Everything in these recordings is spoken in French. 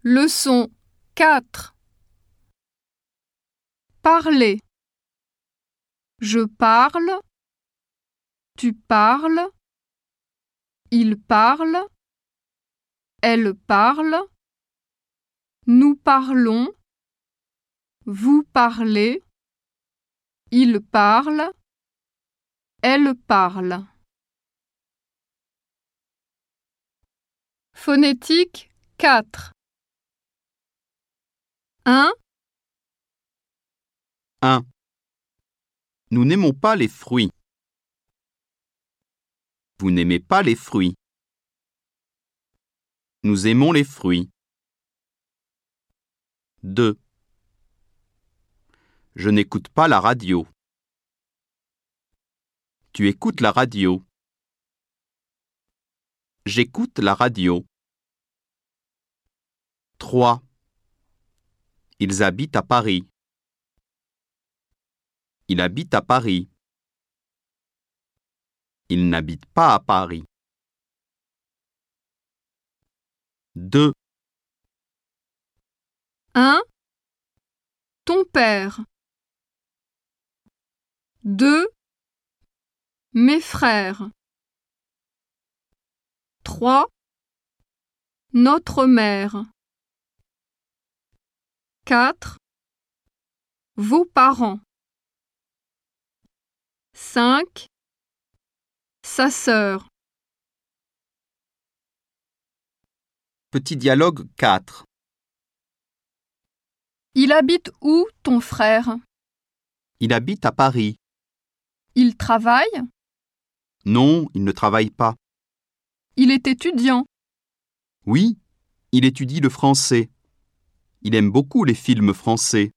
Leçon 4. Parler. Je parle. Tu parles. Il parle. Elle parle. Nous parlons. Vous parlez. Il parle. Elle parle. Phonétique 4. 1. 1. Nous n'aimons pas les fruits. Vous n'aimez pas les fruits. Nous aimons les fruits. 2. Je n'écoute pas la radio. Tu écoutes la radio. J'écoute la radio. 3. Ils habitent à Paris. Il habite à Paris. Il n'habite pas à Paris. 2. 1. Ton père. 2. Mes frères. 3. Notre mère. 4. Vos parents. 5. Sa sœur. Petit dialogue 4. Il habite où, ton frère? Il habite à Paris. Il travaille? Non, il ne travaille pas. Il est étudiant. Oui, il étudie le français. Il aime beaucoup les films français.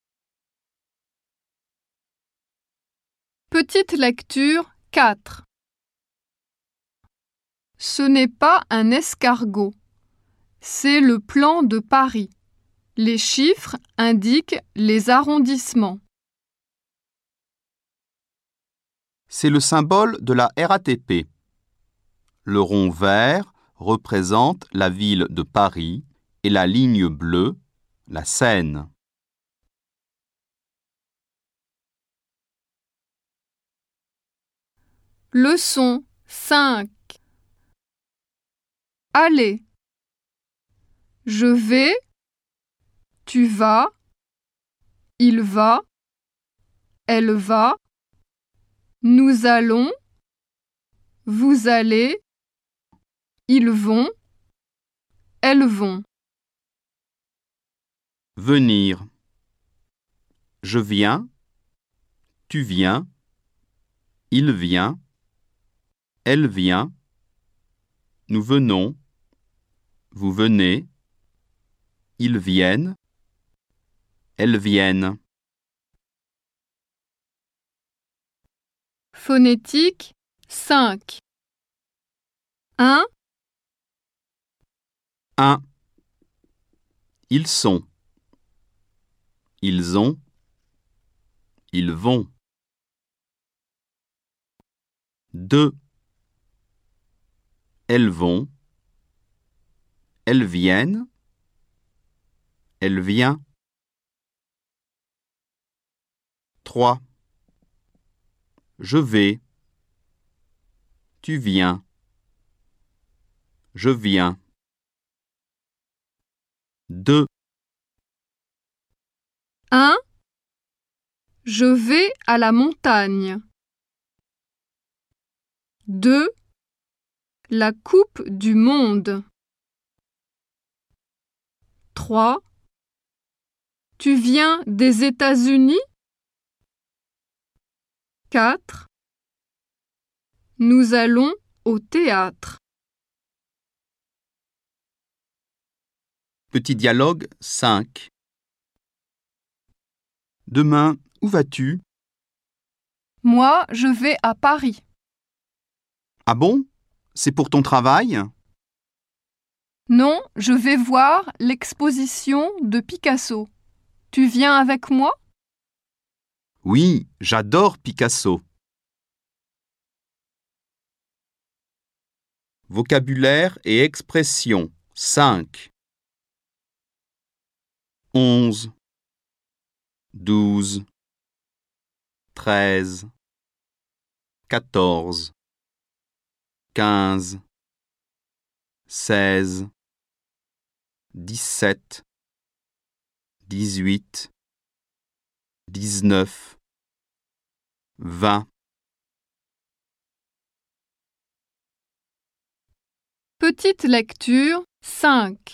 Petite lecture 4. Ce n'est pas un escargot, c'est le plan de Paris. Les chiffres indiquent les arrondissements. C'est le symbole de la RATP. Le rond vert représente la ville de Paris et la ligne bleue, la Seine. Leçon 5. Allez. Je vais. Tu vas. Il va. Elle va. Nous allons. Vous allez. Ils vont. Elles vont. Venir. Je viens. Tu viens. Il vient. Elle vient. Nous venons. Vous venez. Ils viennent. Elles viennent. Phonétique 5. 1. 1. Ils sont. Ils ont. Ils vont. 2. Elles vont. Elles viennent. Elle vient. 3. Je vais. Tu viens. Je viens. 2. 1. Je vais à la montagne. 2. La coupe du monde. 3. Tu viens des États-Unis? 4. Nous allons au théâtre. Petit dialogue 5. Demain, où vas-tu? Moi, je vais à Paris. Ah bon? C'est pour ton travail? Non, je vais voir l'exposition de Picasso. Tu viens avec moi? Oui, j'adore Picasso. Vocabulaire et expressions 5. 11, 12, 13, 14, 15, 16, 17, 18, 19, 20. Petite lecture 5.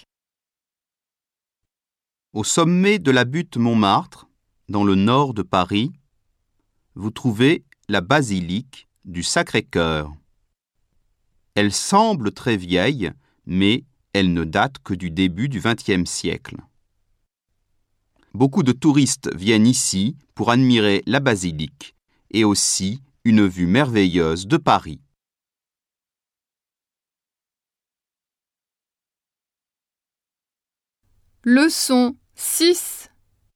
Au sommet de la butte Montmartre, dans le nord de Paris, vous trouvez la basilique du Sacré-Cœur. Elle semble très vieille, mais elle ne date que du début du XXe siècle. Beaucoup de touristes viennent ici pour admirer la basilique et aussi une vue merveilleuse de Paris. Leçon 6.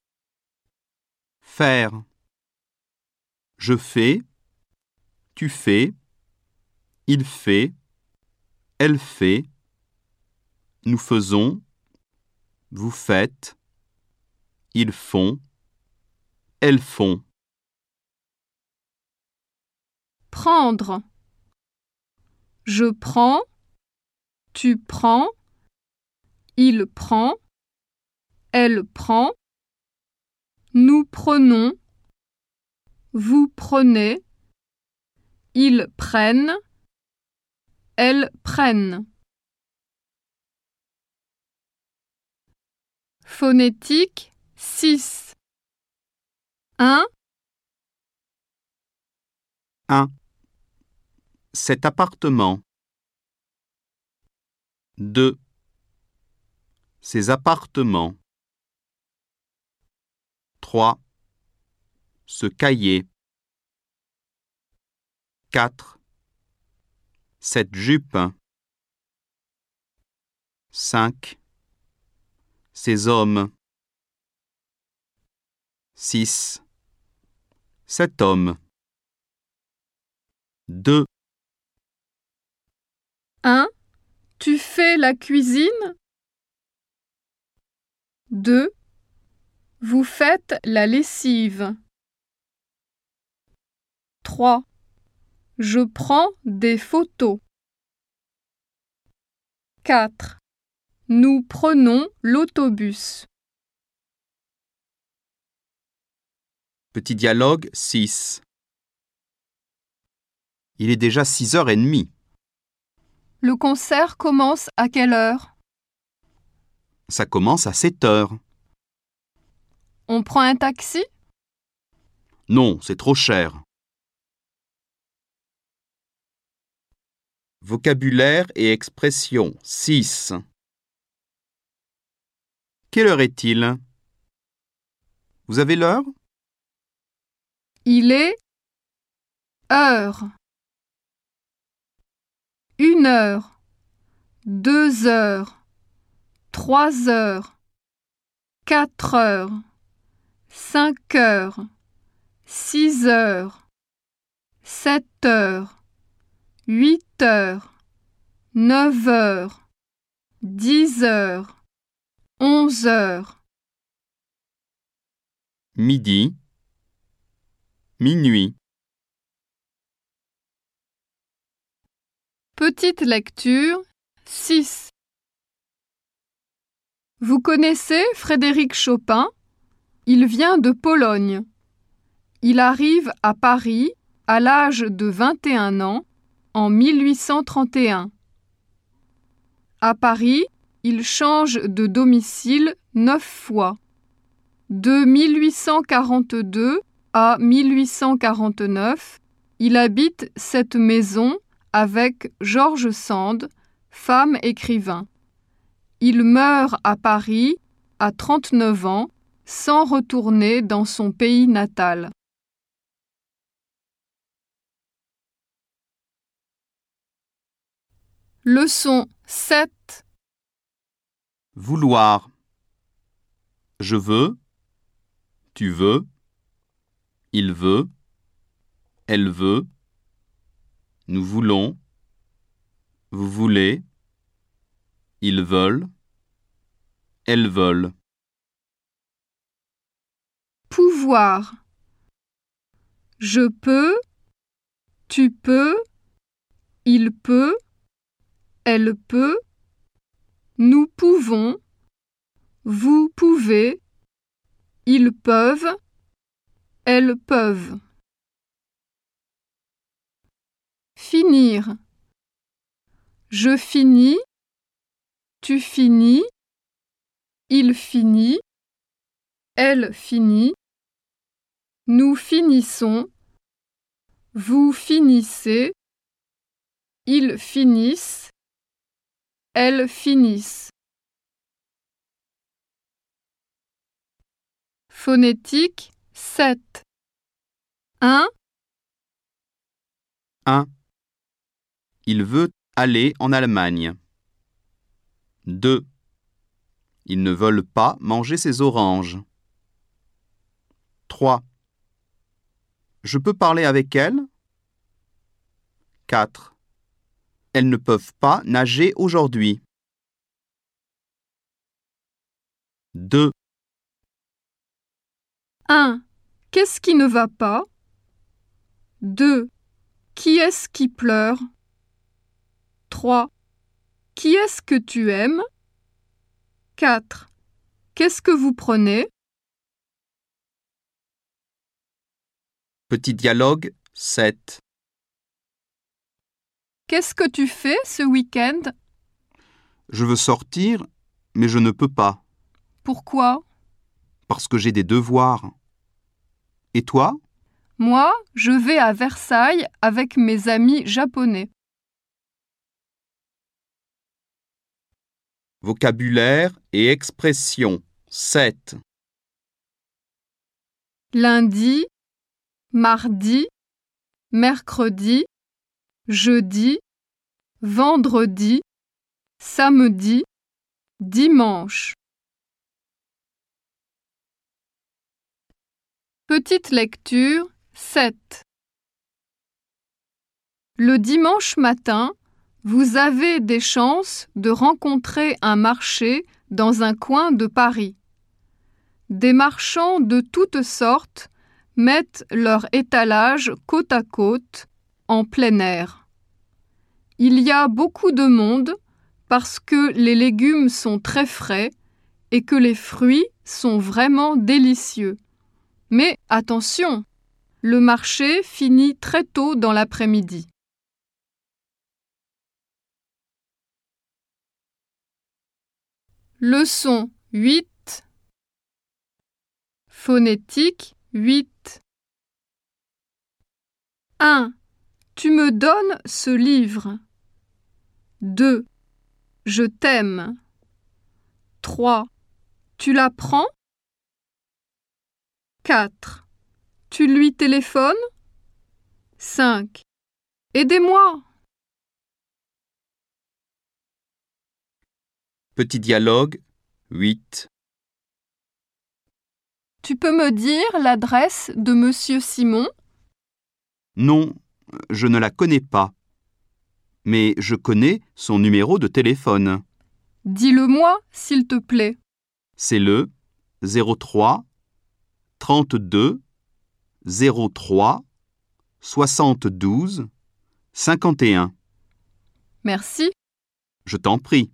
Faire. Je fais, tu fais, il fait, elle fait, nous faisons, vous faites, ils font, elles font. Prendre. Je prends, tu prends, il prend, elle prend, nous prenons, vous prenez, ils prennent, elles prennent. Phonétique 6. 1. 1. Cet appartement. 2. Ces appartements. 3. Ce cahier. 4. Cette jupe. 5. Ces hommes. 6. Cet homme. 2. 1. Tu fais la cuisine. 2. Vous faites la lessive. 3. Je prends des photos. 4. Nous prenons l'autobus. Petit dialogue 6. Il est déjà 6h30. Le concert commence à quelle heure? Ça commence à 7h. On prend un taxi? Non, c'est trop cher. Vocabulaire et expression 6. Quelle heure est-il? Vous avez l'heure? Il est heure. 1 heure, 2 heures, 3 heures, 4 heures, 5 heures, 6 heures, 7 heures, 8 heures, 9 heures, 10 heures, 11 heures. Midi. Minuit. Petite lecture 6. Vous connaissez Frédéric Chopin? Il vient de Pologne. Il arrive à Paris à l'âge de 21 ans en 1831. À Paris, il change de domicile 9 fois. De 1842 à 1849, il habite cette maison avec George Sand, femme écrivain. Il meurt à Paris à 39 ans sans retourner dans son pays natal. Leçon 7. Vouloir. Je veux, tu veux, il veut, elle veut, nous voulons, vous voulez, ils veulent, elles veulent. Pouvoir. Je peux, tu peux, il peut, elle peut, nous pouvons, vous pouvez, ils peuvent, elles peuvent. Finir. Je finis, tu finis, il finit, elle finit, nous finissons, vous finissez, ils finissent, elles finissent. Phonétique 7. 1. 1. Il veut aller en Allemagne. 2. Ils ne veulent pas manger ces oranges. 3. Je peux parler avec elles? 4. Elles ne peuvent pas nager aujourd'hui. 2. 1. Qu'est-ce qui ne va pas? 2. Qui est-ce qui pleure? 3. Qui est-ce que tu aimes? 4. Qu'est-ce que vous prenez? Petit dialogue 7. Qu'est-ce que tu fais ce week-end? Je veux sortir, mais je ne peux pas, Pourquoi? parce que j'ai des devoirs. Et toi? Moi, je vais à Versailles avec mes amis japonais. Vocabulaire et expression 7. Lundi, mardi, mercredi, jeudi, vendredi, samedi, dimanche. Petite lecture 7. Le dimanche matin, vous avez des chances de rencontrer un marché dans un coin de Paris. Des marchands de toutes sortes mettent leur étalage côte à côte, en plein air. Il y a beaucoup de monde parce que les légumes sont très frais et que les fruits sont vraiment délicieux. Mais attention, le marché finit très tôt dans l'après-midi. Leçon 8. Phonétique 8. 1. Tu me donnes ce livre. 2. Je t'aime. 3. Tu la prends? 4. Tu lui téléphones? 5. Aidez-moi! Petit dialogue 8. Tu peux me dire l'adresse de Monsieur Simon? Non, je ne la connais pas, mais je connais son numéro de téléphone. Dis-le-moi, s'il te plaît. C'est le 03 32 03 72 51. Merci. Je t'en prie.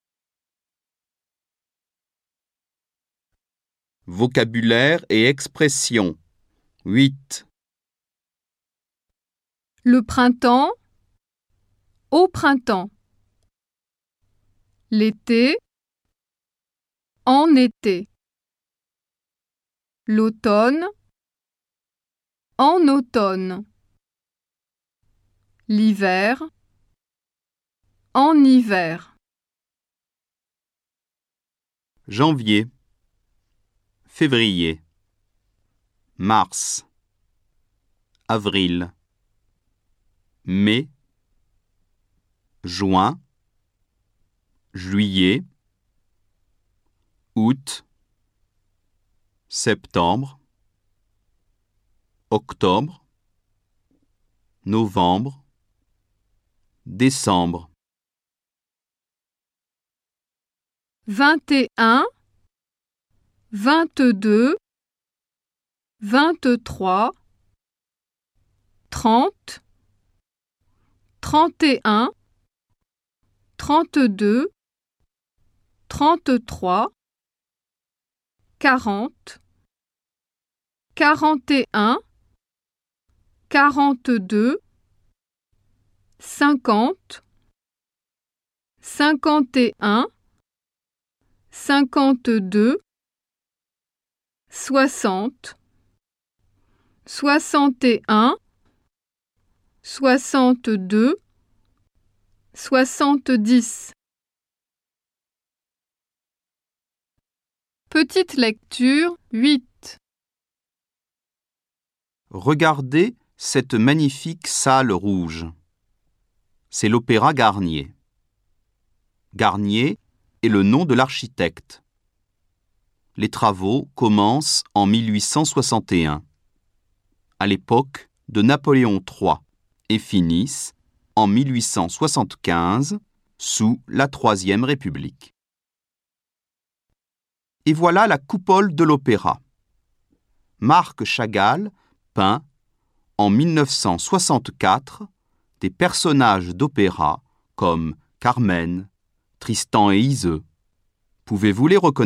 Vocabulaire et expression 8. Le printemps, au printemps. L'été, en été. L'automne, en automne. L'hiver, en hiver. Janvier, février, mars, avril, mai, juin, juillet, août, septembre, octobre, novembre, décembre. 21, 22, 23, 30, 31, 32, 33, 40, 41, 42, 50, 51, 52, 60, 61, 62, 70. Petite lecture 8. Regardez cette magnifique salle rouge. C'est l'Opéra Garnier. Garnier est le nom de l'architecte. Les travaux commencent en 1861, à l'époque de Napoléon III, et finissent en 1875, sous la Troisième République. Et voilà la coupole de l'opéra. Marc Chagall peint, en 1964, des personnages d'opéra comme Carmen, Tristan et Iseult. Pouvez-vous les reconnaître ?